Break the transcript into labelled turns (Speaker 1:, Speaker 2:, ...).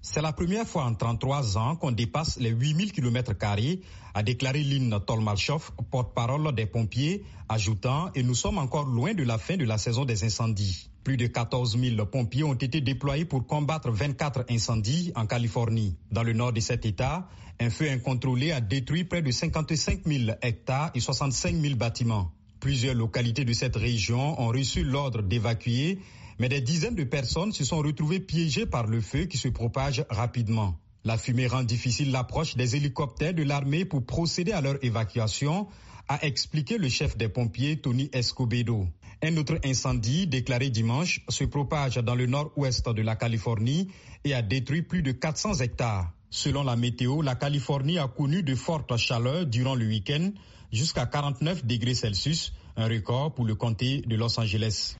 Speaker 1: C'est la première fois en 33 ans qu'on dépasse les 8000 km², a déclaré Lynn Tolmalchoff, porte-parole des pompiers, ajoutant « Et nous sommes encore loin de la fin de la saison des incendies ». Plus de 14 000 pompiers ont été déployés pour combattre 24 incendies en Californie. Dans le nord de cet État, un feu incontrôlé a détruit près de 55 000 hectares et 65 000 bâtiments. Plusieurs localités de cette région ont reçu l'ordre d'évacuer, mais des dizaines de personnes se sont retrouvées piégées par le feu qui se propage rapidement. La fumée rend difficile l'approche des hélicoptères de l'armée pour procéder à leur évacuation, a expliqué le chef des pompiers Tony Escobedo. Un autre incendie, déclaré dimanche, se propage dans le nord-ouest de la Californie et a détruit plus de 400 hectares. Selon la météo, la Californie a connu de fortes chaleurs durant le week-end, jusqu'à 49 degrés Celsius, un record pour le comté de Los Angeles.